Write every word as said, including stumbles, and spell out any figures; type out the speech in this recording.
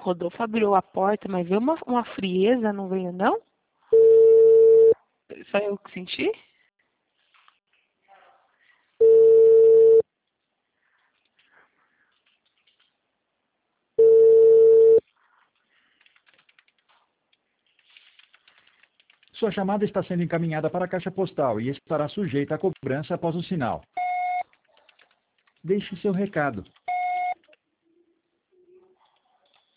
Rodolfo abriu a porta, mas veio uma, uma frieza, não veio não? Só eu que senti? Sua chamada está sendo encaminhada para a caixa postal e estará sujeita à cobrança após o sinal. Deixe seu recado.